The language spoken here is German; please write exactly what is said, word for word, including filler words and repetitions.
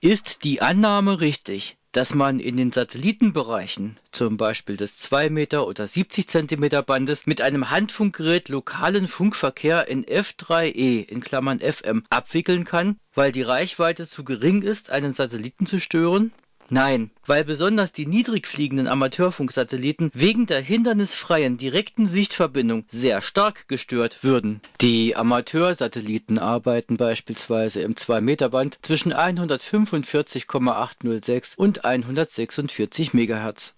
Ist die Annahme richtig, dass man in den Satellitenbereichen, zum Beispiel des zwei Meter oder siebzig Zentimeter Bandes, mit einem Handfunkgerät lokalen Funkverkehr in F drei E in Klammern F M abwickeln kann, weil die Reichweite zu gering ist, einen Satelliten zu stören? Nein, weil besonders die niedrig fliegenden Amateurfunksatelliten wegen der hindernisfreien direkten Sichtverbindung sehr stark gestört würden. Die Amateursatelliten arbeiten beispielsweise im zwei Meter Band zwischen hundertfünfundvierzig Komma achthundertsechs und hundertsechsundvierzig Megahertz.